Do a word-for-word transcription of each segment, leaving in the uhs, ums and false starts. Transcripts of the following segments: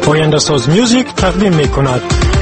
آینده ساز میوزیک تقدیم می کند.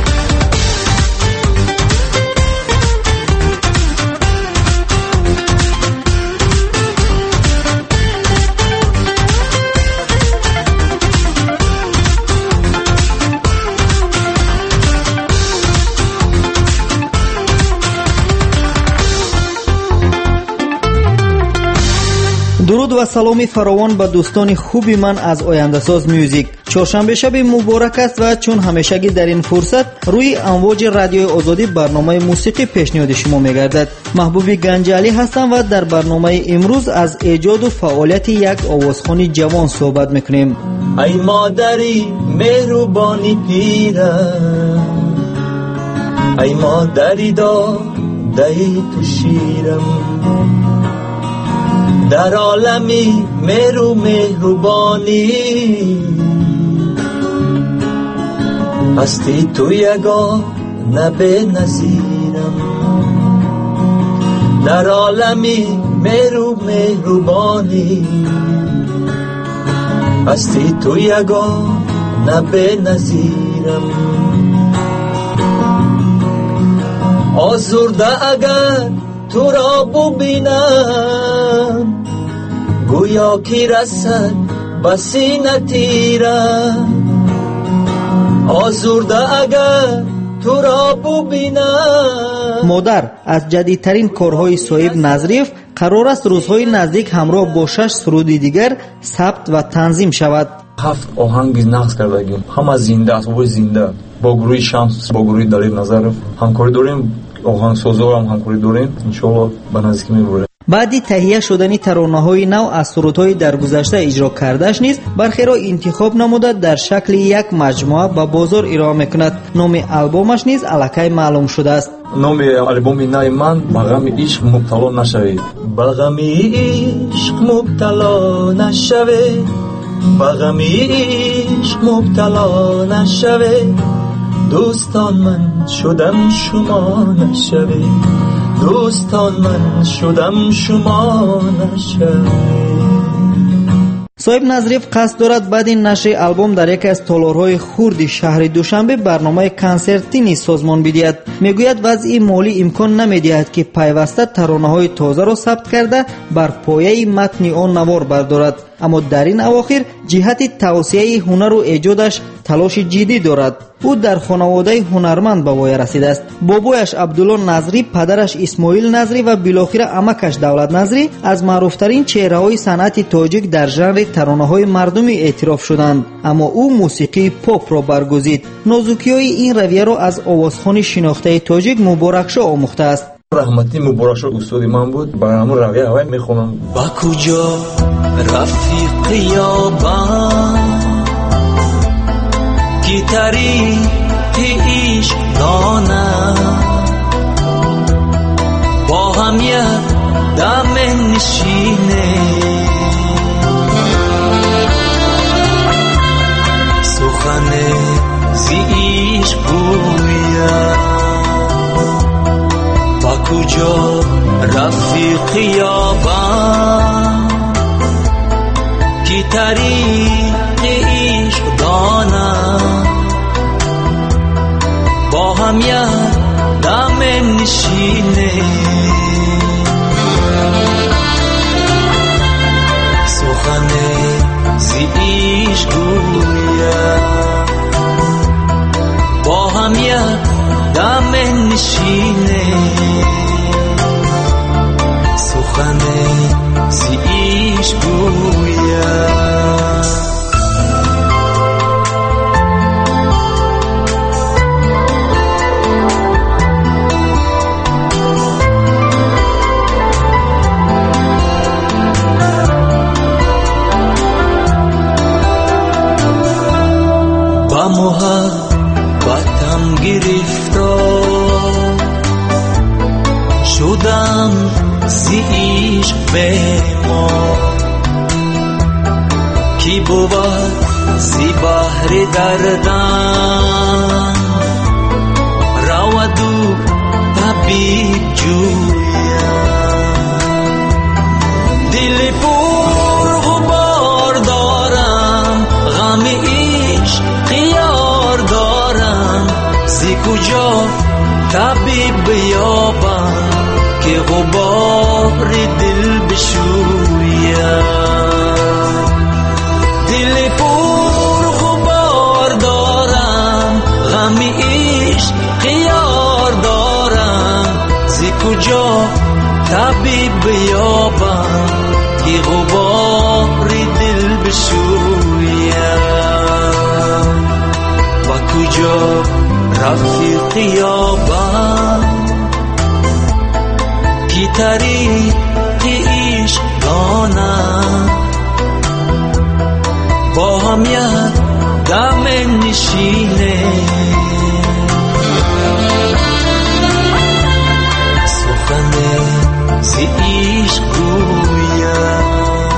дуруд ва саломи фаровон ба дӯстони хуби ман аз ояндасоз мюзик. чоршанбе шаби муборак аст ва чун ҳамешагӣ дар ин фурсат рӯи амвоҷи радиои озодӣ барномаи мусиқӣ пешниҳоди шумо мегардад. маҳбуби ганҷалӣ ҳастам ва дар барномаи имрӯз аз эҷоду фаъолияти як овозхони ҷавон суҳбат мекунем. ай модари меҳрубони пира, ай модари додаи ту ширам, در عالمی مهرو مهربانی هستی تو یگانه بی‌نظیرم. در عالمی مهرو مهربانی هستی تو یگانه بی‌نظیرم. آزرده اگر تو را ببینم گویا کی رسد به سینه تیرم. آزرده اگر تو را ببینم. مادر از جدیدترین کارهای صاحب نظریف قرار است روزهای نزدیک همراه با شش سرودی دیگر ثبت و تنظیم شود. هفت آهنگ نقش کردیم، همه زنده است و زنده. با گروه شمس، با گروه دلیل نظرف همکاری داریم. آهنگسازا هم همکاری داریم. ان شاء الله به نزدیکی میبریم. баъди таҳия шудани таронаҳои нав аз сурудҳои даргузашта иҷро кардаш низ бархеро интихоб намуда дар шакли як маҷмуа ба бозор ироа мекунад. номи албомаш низ аллакай маълум шудааст. номи албоми нави ман ба ғами ишқ мубтало нашавед. ба ғами ишқ мубтало нашавед, ба ғами ишқ мубтало нашавед. دوستان من شدم شما نشوید، دوستان من شدم شما نشوید. صاحب نظریف قصد دارد بعد این نشر آلبوم در یکی از تالارهای خرد شهر دوشنبه برنامه کنسرتی نیز سازمان بدهد. میگوید وضع مالی امکان نمیدهد که پیوسته ترانه‌های تازه را ثبت کرده بر پایه متن آن نوار بردارد، اما در این اواخر جهت توسعه هنر و ایجادش تلاش جدی دارد. او در خانواده هنرمند به وای رسیده است. بابایش عبدالله نظری، پدرش اسماعیل نظری و بالاخره عمکش دولت نظری از معروفترین چهره‌های صنعت تاجیک در ژانر ترانه‌های مردمی اعتراف شدند، اما او موسیقی پاپ را برگزید. نازکی‌های این رویه را از آوازخوان شناخته تاجیک مبارک شاه آموخته است. رحمتی مبارک شاه استاد من بود. برنامه رویه هوای میخونم. با کجا رفیق یابم کی طریق عشق دانم، با هم یک دم نشینه سخن زی عشق گویم. با کجا رفیق یابم کی طریق عشق دانم، با هم یک دم نشینه سخن زی عشق گویم. با هم یک دم نشینه سخن زی عشق گویم. با محبتم گرفتار شدم زی عشق بیمار، کی بود زی بحر دردم رود و طبیب جویم. دل پر غبار دارم غم عشق بیابم که غبار دل بشویم. دل پر غبار دارم، غم عشق یار دارم، ز کجا طبیب بیابم که غبار دل بشویم. و کجا رفیق یابم که طریق عشق دانم، با هم یک دم نشینه، سخن ز عشق گویم.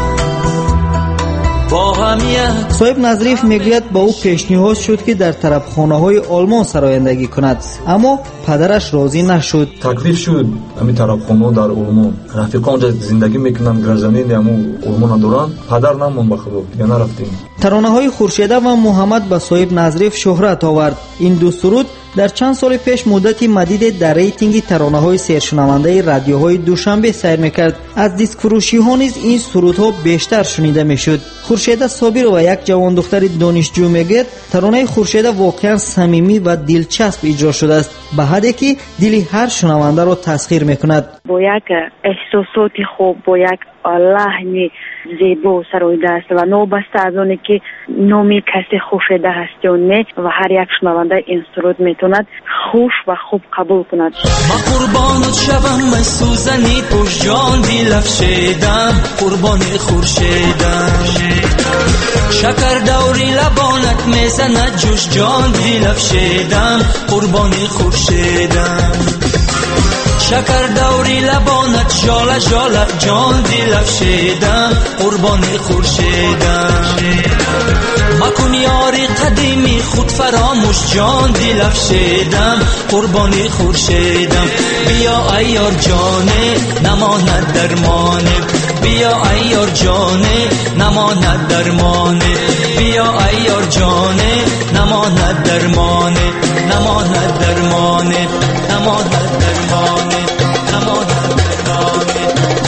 با هم یک. صاحب نظریف میگوید با او پیشنهاد شد که در طرفخانه‌های آلمان سرایندگی کند، اما پدرش راضی نشد. تکلیف شد همین طرفخانه در آلمان، رفیقان اونجا زندگی میکنن، گرزنین همو آلمان دارن، پدر نمون به خدا دیگه نرفتیم. ترانه‌های خورشیده و محمد به صاحب نظریف شهرت آورد. این دو سرود در چند سال پیش مدتی مدید در ریتینگ ترانه‌های سرشنونده رادیوهای دوشنبه سیر می‌کرد. از دیسک فروشی‌ها نیز این سرودها بیشتر شنیده می‌شد. خورشیده صابر و یک جوان دختر دانشجو میگوید ترانه خورشیده واقعا صمیمی و دلچسب اجرا شده است، به حدی که دل هر شنونده را تسخیر می‌کند. با یک احساسات خوب، با یک لحن زیبا سرایده است و نوبسته از اونه که نامی کسی خورشیده هست یا نه و هر یک شنونده این سرود میتوند خوش و خوب قبول کند. ما قربانت شوم، من سوزنی پشت جان دل افشیدم، قربان خورشیدم. شکر دوری لبانت میزند جوش جان دل افشیدم، قربان خورشیدم. شکر دوری لبانت جاله جاله جان دل افشیدم، قربان خورشیدم. مکن یاری قدیمی خود فراموش جان دل افشیدم، قربان خورشیدم. بیا ای یار جانه نماند درمانه، بیا ای یار جانه نماند درمانه، بیا ای یار جانه نماند درمانه، نماند درمانه، نماند درمانه، نماند درمانه.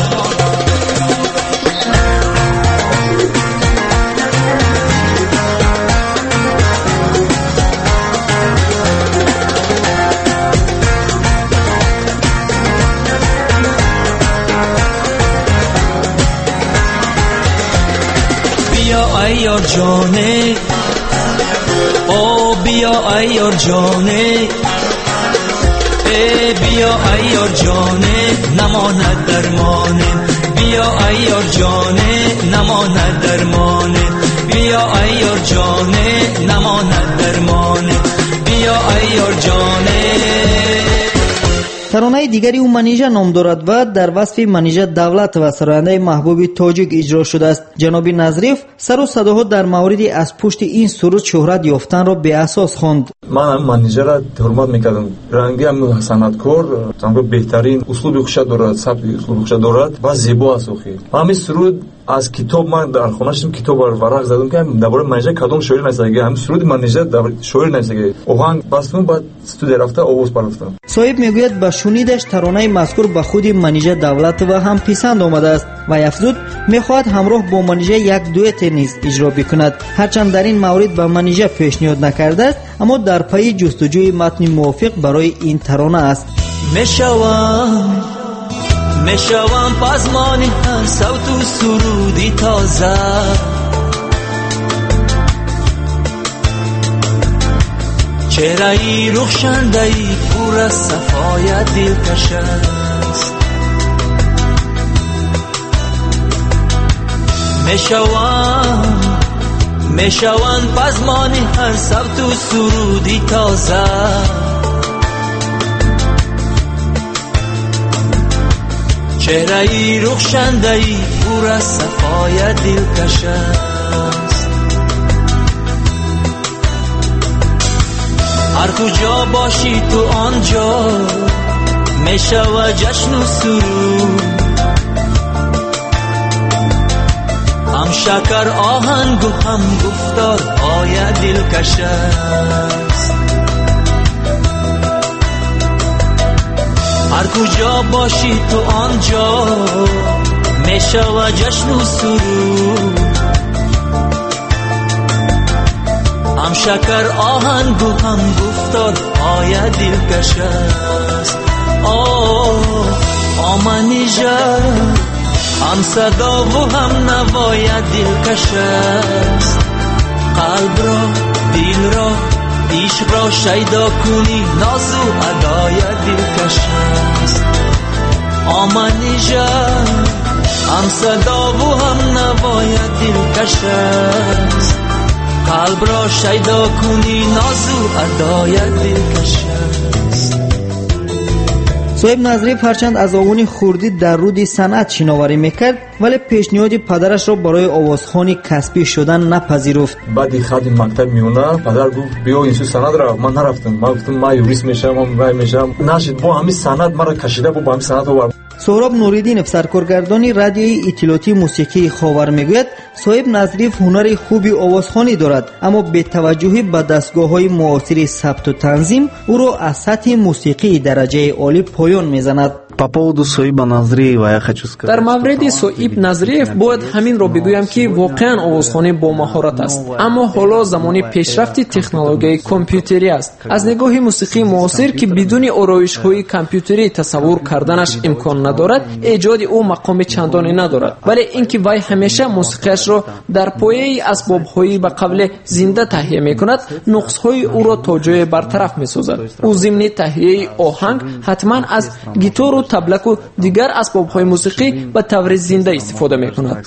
بیا ای یار جانه، او بیا ای یار جانه، ای بیا ای یار جانه نماند درمانه، بیا ای یار جانه نماند درمانه، بیا ای یار جانه نماند درمانه، بیا ای یار جانه. ترانه دیگری او منیژه نام دارد و در وصف منیژه دولت و سراینده محبوب تاجیک اجرا شده است. جناب نظریف سر و صداها در موردی از پشت این سرود شهرت یافتن را به اساس خواند. من هم منیژه را حرمت میکردم، رنگی هم صنعتکار، تمام بهترین اسلوب خوش دارد، سبک اسلوب خوش دارد و زیبا است. اخی همین سرود از کتاب من در خونه‌شم کتاب ورق زدم که درباره منیژه کدام شاعر نوشته، هم سرود منیژه در شاعر نوشته، آهنگ بستم بعد استودیو رفته آواز پرداختم. صاحب میگوید با شنیدش ترانه مذکور به خود منیژه دولت و هم پسند آمده است و افزود میخواهد همراه با منیژه یک دوئت نیز اجرا بکند. هرچند در این مورد به منیژه پیشنهاد نکرده است، اما در پی جستجوی متن موافق برای این ترانه است. میشوم میشوم پزمانی هر صوت و سرودی تازه، چهره‌ای رخشنده‌ای پر از صفای دلکش است. میشوم میشوم پزمانی هر صوت و سرودی تازه، چهره‌ای رخشنده‌ای پر از صفای دلکش است. هر کجا باشی تو آنجا میشود جشن و سرود، هم شکر آهنگ و هم گفتار های دلکش است. هر کجا باشی تو آنجا میشود جشن و سرود. هم شکر آهنگ و هم گفتار های دلکش است. آه آمنی جان هم صدا و هم نوای دلکش است. قلب را دل را عشق را شیدا کنی ناز و ادای دلکش است. آمنی جان هم صدا و هم نوای دلکش است. قلب را شیدا کنی ناز و ادای دلکش است. صاحب نظریف هرچند از آغون خوردی در رود صنعت شناوری میکرد ولی پیشنهاد پدرش را برای آوازخوانی کسبی شدن نپذیرفت. بعد خادم مکتب میونه پدر گفت بیا این سو صنعت را. من نرفتم. من گفتم من یوریست میشم، من رای میشم. نشد. با همین صنعت مرا کشیده بود، با همین صنعت آورد. سهراب نوریدینов سرکارگردانی رادیوی اطلاعاتی موسیقی خاور میگوید صاحب نظریف هنر خوبی آوازخوانی دارد، اما به توجهی به دستگاه‌های معاصر ثبت و تنظیم او را از سطح موسیقی درجه عالی پایان میزند. در مورد صاحب نظریف باید همین را بگویم که واقعا آوازخوانی با مهارت است، اما حالا زمان پیشرفت تکنولوژی کامپیوتری است. از نگاه موسیقی معاصر که بدون آرایش‌های کامپیوتری تصور کردنش امکان ندارد، ایجاد او مقام چندانی ندارد، ولی اینکه وی همیشه موسیقیش را در پایه اسباب‌های به قبل زنده تهیه می‌کند، نقص‌های او را تا جای برطرف می‌سازد. او ضمن تهیه آهنگ حتما از گیتار و تبلک و دیگر اسباب‌های موسیقی به طور زنده استفاده می‌کند.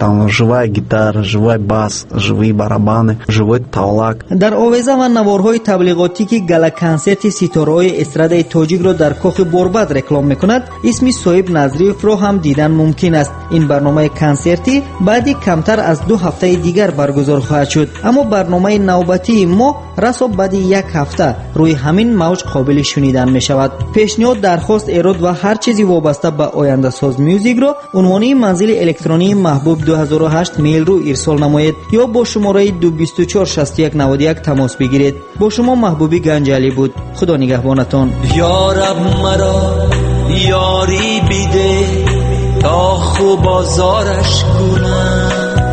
در آویزه و نوارهای تبلیغاتی که گالا کنسرت ستاره‌های استرادای تاجیک را در کاخ بوربد رکلام می‌کند، اسم صاحب نظریف را هم دیدن ممکن است. این برنامه کنسرتی بعدی کمتر از دو هفته دیگر برگزار خواهد شد، اما برنامه نوبتی ما رسا بعد یک هفته روی همین موج قابل شنیدن می‌شود. پیشنهاد، درخواست، ایراد و هر چیزی وابسته به آینده ساز میوزیک را عنوانی منزل الکترونی محبوب دو هزار و هشت میل رو ارسال نمایید یا با شماره دو بیست و چهار شصت و یک نود و یک تماس بگیرید. با شما محبوبی گنجالی بود. خدا نگهبانتان. یا رب مرا یاری بیده تا خوب بازارش کنم،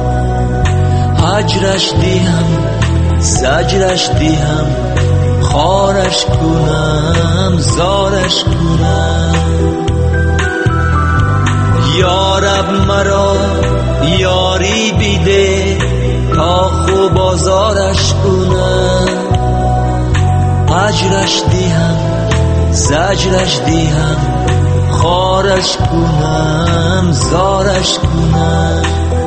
هجرش دیم زجرش دیم خارش کنم زارش کنم. یا رب مرا یاری بیده تا خوب بازارش کنم، هجرش دیم زجرش دیم خارش کنم زارش کنم.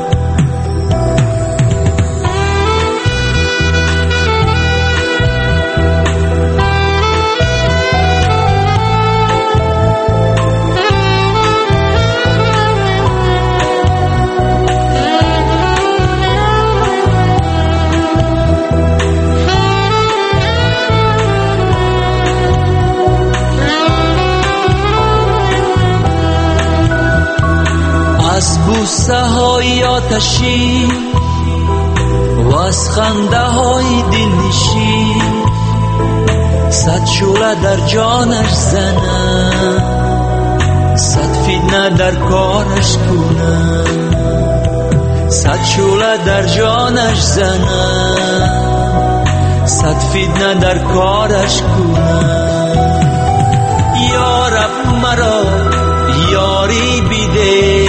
از بوسه های آتشی و از خنده های دلنشین، صد شعله در جانش زنم، صد فتنه در کارش کنم، صد شعله در جانش زنم، صد فتنه در کارش کنم. یا رب مرا یاری بیده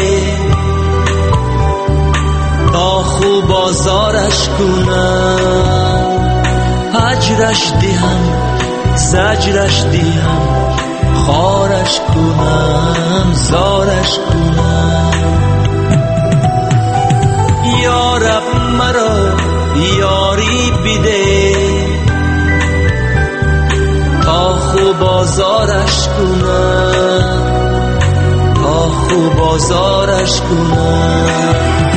تا خوب بازارش کنم، هجرش دیم زجرش دیم خارش کنم زارش کنم. یا رب مرا یاری بیده تا خوب بازارش کنم، تا خوب بازارش کنم.